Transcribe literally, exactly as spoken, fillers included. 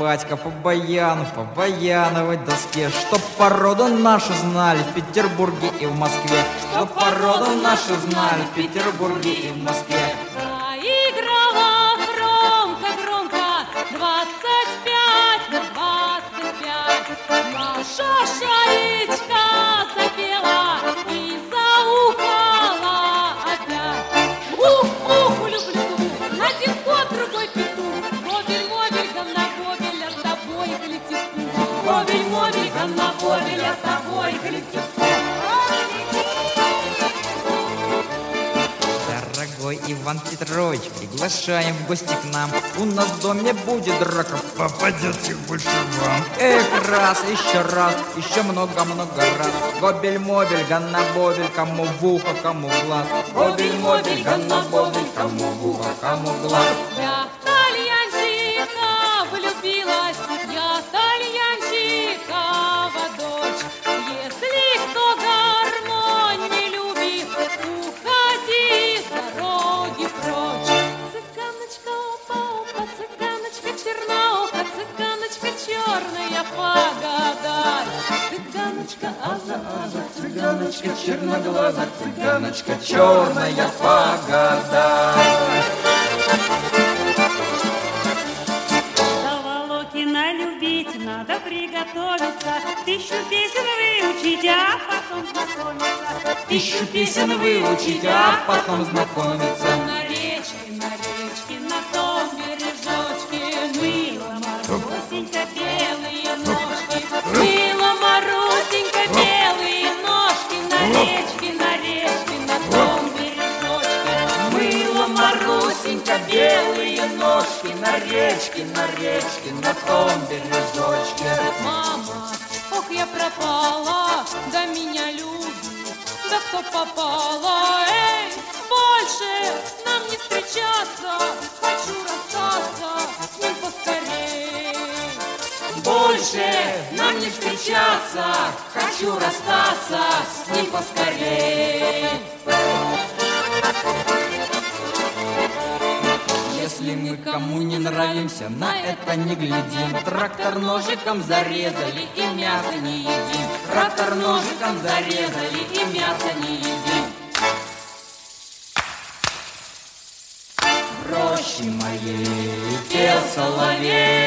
батька по баяну, по баяновой доске, чтоб породу нашу знали в Петербурге и в Москве, чтоб породу нашу знали в Петербурге и в Москве. Заиграла громко-громко двадцать пять на двадцать пять. Наша шаечка запела и заухала опять. Ух, ух, люблю, один кот, другой петух. Бобель-мобель, гамна-бобель, а с тобой летит пух. Бобель-мобель, гамна-бобель, а с тобой летит пух. Дорогой Иван Петрович, приглашаем в гости к нам. У нас в доме будет драка, попадется больше вам. Эх, раз, еще раз, еще много-много раз. Бобель-мобель, ганна-бобель, кому в ухо, кому в глаз. Бобель-мобель, ганна-бобель, кому в ухо, кому в глаз. Я в тальянчика влюбилась, я тальянчикова дочь. Если кто гармонь не любит, уходи с дороги прочь. Цыганочка опа-опа, цыганочка черноуха, цыганочка черная, погадай. Цыганочка аза-аза, Цыганочка черноглаза, цыганочка черная, погадай. Заволокина любить надо приготовиться, тысячу песен выучить, а потом знакомиться. Тысячу песен выучить, а потом знакомиться. на речке, на речке, на том бережочке мыла Марусенька белые ножки, мыла Марусенька белые ножки на речке, на речке, на том бережочке. Мыла Марусенька белые ножки на речке, на речке, на том бережочке. Мама, ох, я пропала, да меня любит, да кто попала, эй, больше нам не встречаться, хочу расстаться с ним поскорей. Больше нам не встречаться, хочу расстаться с ним поскорей. Если мы кому не нравимся, на это не глядим. Трактор ножиком зарезали и мясо не едим. Трактор ножиком зарезали и мясо не едим. В роще моей пел соловей.